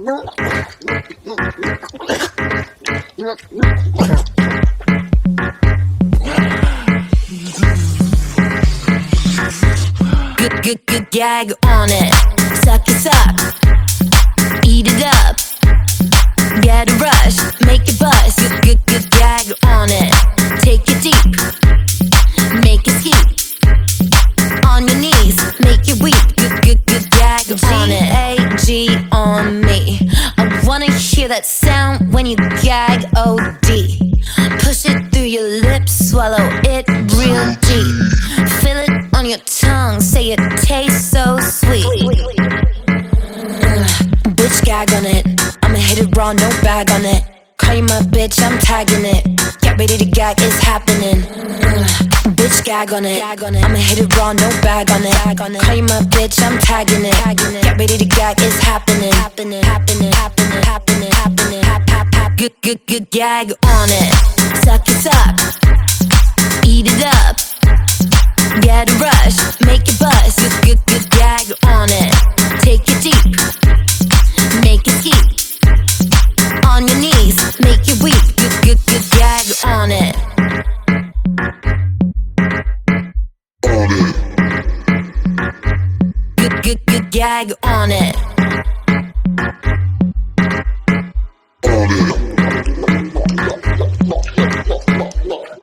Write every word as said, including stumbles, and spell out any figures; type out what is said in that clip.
Good, good, good gag on it. Suck it, suck. Eat it up. Get a rush, make it bust. Good, good, good gag on it. Take it deep. Make it skeet. On your knees, make it weep. Good, good, good gag on it. G A G on me. I wanna hear that sound when you gag O D. Push it through your lips, swallow it real deep. Feel it on your tongue, say it tastes so sweet. uh, Bitch gag on it. I'ma hit it raw, no bag on it. Call you my bitch, I'm tagging it. Get ready to gag, it's happening. uh, Bitch gag on it. I'ma hit it raw, no bag on it. Call you my bitch, I'm tagging it. Get ready to gag, it's happening. Happening, happening, happening, happening, happening, hap, hap, hap. Good, good, good gag on it. Suck it, suck. Eat it up. Get a rush, make it bust. Good, good, good gag on it. Take it deep. Make it skeet. On your knees, make it weep. Good, good, good gag on it. Good, good, good gag on it.